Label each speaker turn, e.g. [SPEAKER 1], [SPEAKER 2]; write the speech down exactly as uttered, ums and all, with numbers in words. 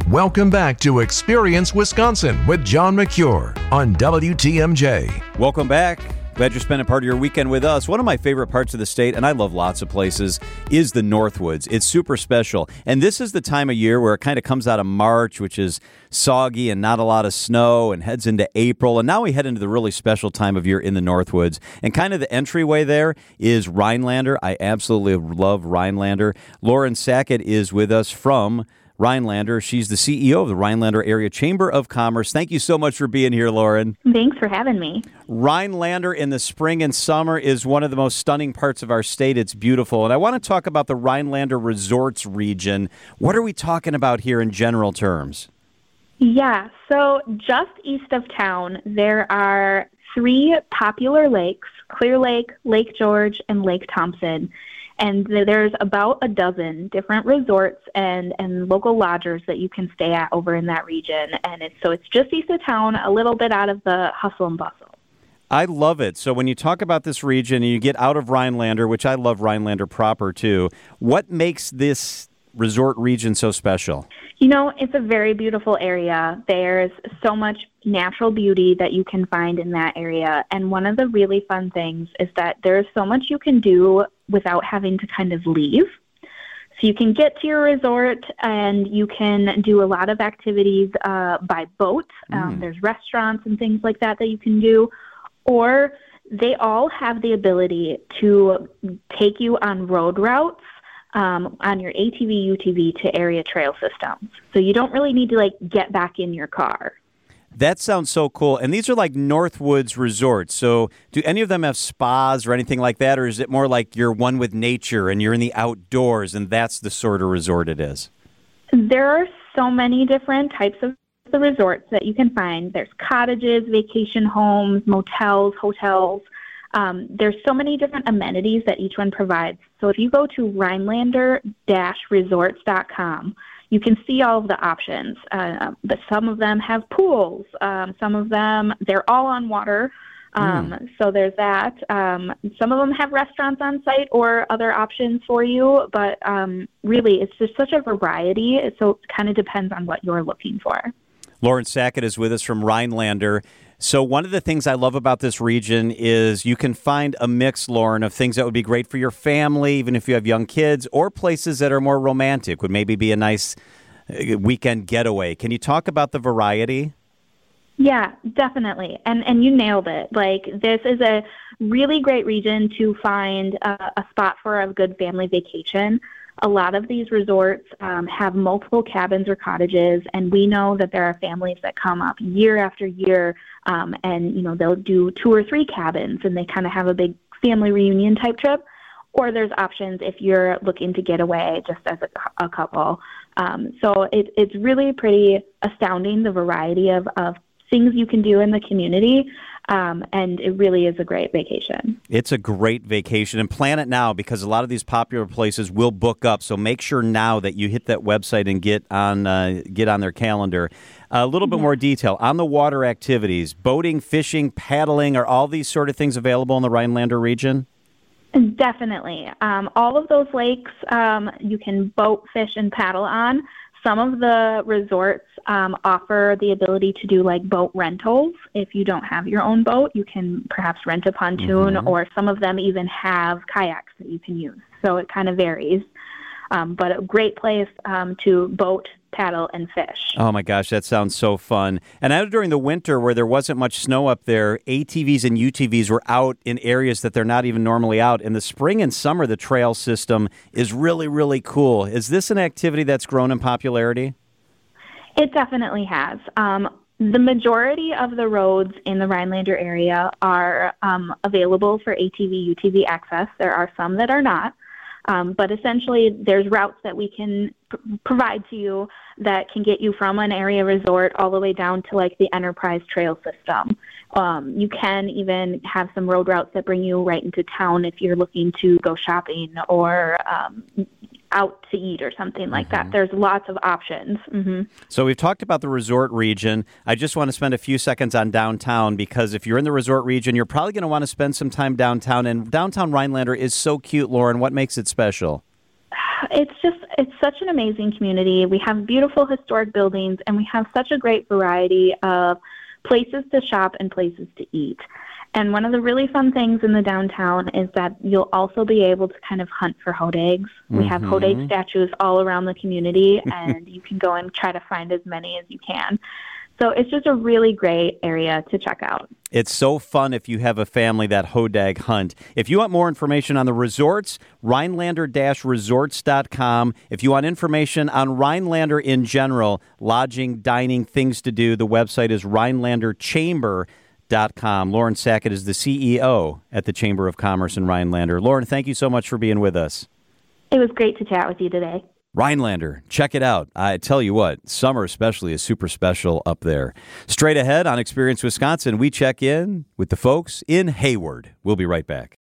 [SPEAKER 1] Welcome back to Experience Wisconsin with John McCure on W T M J.
[SPEAKER 2] Welcome back. Glad you're spending part of your weekend with us. One of my favorite parts of the state, and I love lots of places, is the Northwoods. It's super special. And this is the time of year where it kind of comes out of March, which is soggy and not a lot of snow, and heads into April. And now we head into the really special time of year in the Northwoods. And kind of the entryway there is Rhinelander. I absolutely love Rhinelander. Lauren Sackett is with us from Rhinelander. She's the C E O of the Rhinelander Area Chamber of Commerce. Thank you so much for being here, Lauren.
[SPEAKER 3] Thanks for having me.
[SPEAKER 2] Rhinelander in the spring and summer is one of the most stunning parts of our state. It's beautiful. And I want to talk about the Rhinelander Resorts region. What are we talking about here in general terms?
[SPEAKER 3] Yeah, so just east of town, there are three popular lakes, Clear Lake, Lake George, and Lake Thompson. And there's about a dozen different resorts and, and local lodgers that you can stay at over in that region. And it's, so it's just east of town, a little bit out of the hustle and bustle.
[SPEAKER 2] I love it. So when you talk about this region and you get out of Rhinelander, which I love Rhinelander proper too, what makes this resort region so special?
[SPEAKER 3] You know, it's a very beautiful area. There's so much natural beauty that you can find in that area. And one of the really fun things is that there's so much you can do without having to kind of leave. So you can get to your resort and you can do a lot of activities uh, by boat. Um, mm. There's restaurants and things like that that you can do. Or they all have the ability to take you on road routes Um, on your A T V, U T V to area trail systems. So you don't really need to like get back in your car.
[SPEAKER 2] That sounds so cool. And these are like Northwoods resorts. So do any of them have spas or anything like that? Or is it more like you're one with nature and you're in the outdoors and that's the sort of resort it is?
[SPEAKER 3] There are so many different types of the resorts that you can find. There's cottages, vacation homes, motels, hotels. Um, there's so many different amenities that each one provides. So if you go to Rhinelander resorts dot com, you can see all of the options. Uh, but some of them have pools. Um, some of them, they're all on water. Um, mm. So there's that. Um, some of them have restaurants on site or other options for you. But um, really, it's just such a variety. So it kind of depends on what you're looking for.
[SPEAKER 2] Lauren Sackett is with us from Rhinelander. So one of the things I love about this region is you can find a mix, Lauren, of things that would be great for your family, even if you have young kids, or places that are more romantic, would maybe be a nice weekend getaway. Can you talk about the variety?
[SPEAKER 3] Yeah, definitely. And and you nailed it. Like, this is a really great region to find a, a spot for a good family vacation. A lot of these resorts um, have multiple cabins or cottages, and we know that there are families that come up year after year, um, and you know they'll do two or three cabins, and they kind of have a big family reunion type trip. Or there's options if you're looking to get away just as a, a couple. Um, so it, it's really pretty astounding, the variety of, of things you can do in the community. Um, and it really is a great vacation.
[SPEAKER 2] It's a great vacation, and plan it now because a lot of these popular places will book up. So make sure now that you hit that website and get on uh, get on their calendar. A little bit yeah. more detail on the water activities: boating, fishing, paddling. Are all these sort of things available in the Rhinelander region?
[SPEAKER 3] Definitely. Um, all of those lakes um, you can boat, fish, and paddle on. Some of the resorts um, offer the ability to do like boat rentals. If you don't have your own boat, you can perhaps rent a pontoon, mm-hmm. or some of them even have kayaks that you can use. So it kind of varies. Um, but a great place um, to boat, paddle, and fish.
[SPEAKER 2] Oh, my gosh, that sounds so fun. And out during the winter where there wasn't much snow up there, A T Vs and U T Vs were out in areas that they're not even normally out. In the spring and summer, the trail system is really, really cool. Is this an activity that's grown in popularity?
[SPEAKER 3] It definitely has. Um, the majority of the roads in the Rhinelander area are um, available for A T V, U T V access. There are some that are not. Um, but essentially, there's routes that we can pr- provide to you that can get you from an area resort all the way down to like the Enterprise Trail system. Um, you can even have some road routes that bring you right into town if you're looking to go shopping or um, out to eat or something like mm-hmm. that. There's lots of options. Mm-hmm.
[SPEAKER 2] So we've talked about the resort region. I just want to spend a few seconds on downtown because if you're in the resort region, you're probably going to want to spend some time downtown. And downtown Rhinelander is so cute, Lauren. What makes it special?
[SPEAKER 3] It's just, it's such an amazing community. We have beautiful historic buildings, and we have such a great variety of places to shop and places to eat. And one of the really fun things in the downtown is that you'll also be able to kind of hunt for hodags. We mm-hmm. have hodag statues all around the community, and you can go and try to find as many as you can. So it's just a really great area to check out.
[SPEAKER 2] It's so fun if you have a family, that hodag hunt. If you want more information on the resorts, Rhinelander resorts dot com. If you want information on Rhinelander in general, lodging, dining, things to do, the website is Rhinelander Chamber dot com. Lauren Sackett is the C E O at the Chamber of Commerce in Rhinelander. Lauren, thank you so much for being with us.
[SPEAKER 3] It was great to chat with you today.
[SPEAKER 2] Rhinelander, check it out. I tell you what, summer especially is super special up there. Straight ahead on Experience Wisconsin, we check in with the folks in Hayward. We'll be right back.